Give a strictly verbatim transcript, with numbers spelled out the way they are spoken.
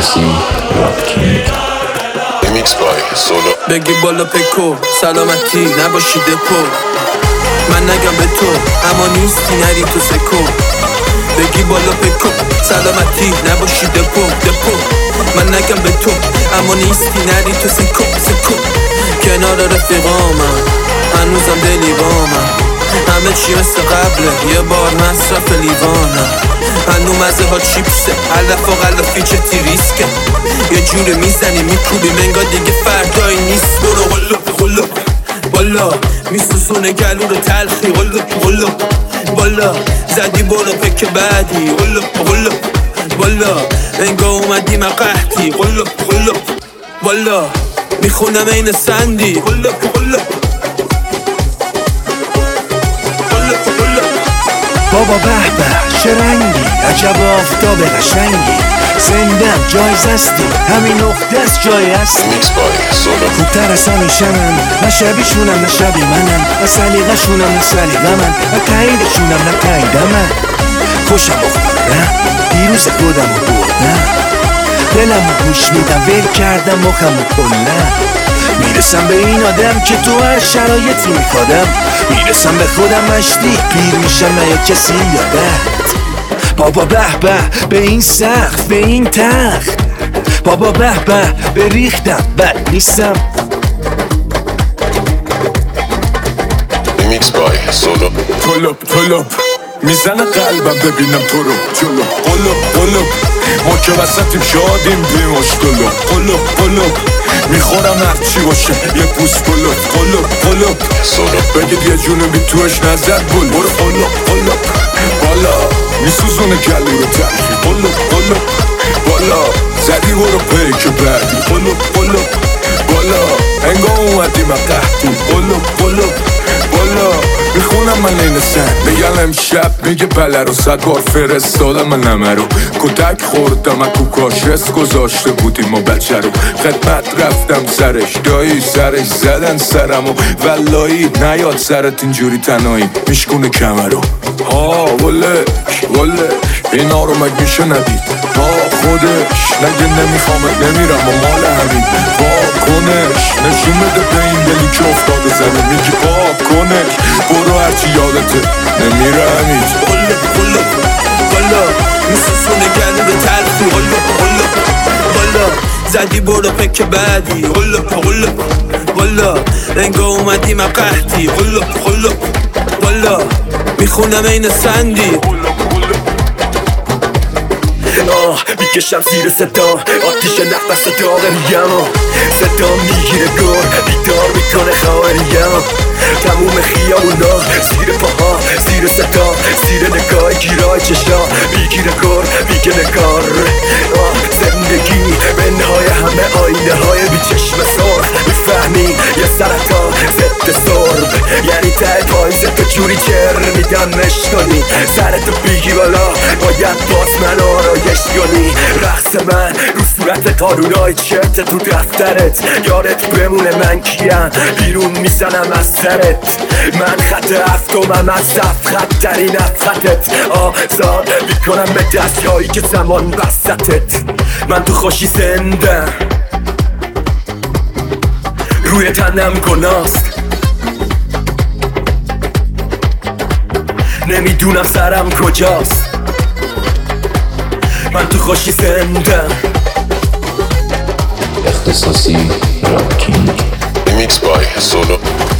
اختصاصی راکینگ میکس بای سولو. بگی بالا پکو سلامتی نباشی دپو، من نگم به تو اما نیستی نری تو سکو. بگی بالا پکو سلامتی نباشی دپو دپو، من نگم به تو اما نیستی نری تو سکو سکو. کنار رفیقامم هنوزم دلی بامم، همه چی مثل قبله یه بار مصرف لیوانم. هنو مزه ها چیپسه علف و غلافی چه ریسکه، یه جوره میزنی میکوبی منگا دیگه فردایی نیست. برو غلوب غلوب بالا میسوزونه گلو رو تلخی. غلوب غلوب بالا زدی برو پک بعدی. غلوب غلوب بالا انگا اومدی من قحطی. غلوب غلوب بالا میخونم این سندی. غلوب غلوب بابا به به چه رنگی، عجب آفتاب قشنگی. زندم جایزستی همین نقطه است جای هستی. میکس بای سولو. خوبتر از همیشنم، نه شبیشونم نه شبی منم، نه سلیقه‌شونم نه سلیقه من، نه تاییدشونم نه تایید من. خوشم اخوردم دیروز خودم رو بردم، دلم رو گوش میدم ول کردم مخم رو کلم. میرسم به این آدم که تو هر شرایطی میخوادم، میرسم به خودم مشتی پیر میشم نه یا کسی یادت. بابا به به به این سقف به این تخت، بابا به به به ریختم بد نیستم. میکس بای سولو. طلب طلب میزنه قلبم ببینم تو رو جلو. قلب قلب ما که وسطیم شادیم بیماش قلب قلب قلب میخورم هرچی باشه یه پوست قلب قلب قلب سولو. بگید یه جونبی توش نزد بل. برو قلب قلب بالا میسوزونه گلو رو تلخی. قلب قلب بالا زدی برو پیک بعدی. قلب قلب بالا انگا اومدی من قحطی. قلب قلب بالا میخونم من این سن میگن امشب میگه بله رو صد بار فرستادم من نمه رو. کتک خوردم من کوکاشست گذاشته بودیم و بچه رو. خدمت رفتم سرش دایی سرش زدن سرم و ولایی نیاد سرت اینجوری تنهایی میشکونه کمه رو. ها ولش ولش اینا رو مگه میشه ندید. ها خودش نگه نمیخوامت نمیرم و مال همین. با کنش نشون بده به این دلی که افتاده زمین. میگی با کنش برو هرچی یادته نمیره همید. قلب قلب بالا میسوزونه گلو رو تلخی. قلب قلب بالا زدی برو پک بعدی. قلب قلب بالا انگا اومدی من قحطی. قلب قلب بالا میخونم این سندی. آه میکشم زیر صدا آتیش نفس داغریم، صدا میگیره گور بیدار میکنه خواهریم. تموم خیابونا زیر پاها زیر صدا زیر نگاه گیرای چشا میگیره گور میگه نگار. آه زندگی منهای همه آینه های بی چشم سرخ. میفهمی یه سرطان ضد سرب یعنی ته پایین زد جوری چر میدمش کنی. سرتو بیگی بالا باید باز من آرایش کنی. رقص من رو صورت قانونای چرت تو دفترت یادت بمونه من کیم بیرون میزنم از سرت. من خط هفتمم از دف خط ترین افخطت آزاد میکنم به دستهایی که زمان وسطت. من تو خوشی زندم روی تنم گناست، نمیدونم سرم کجاست. من تو خوشی زندم. اختصاصی راکینگ میکس بای سولو.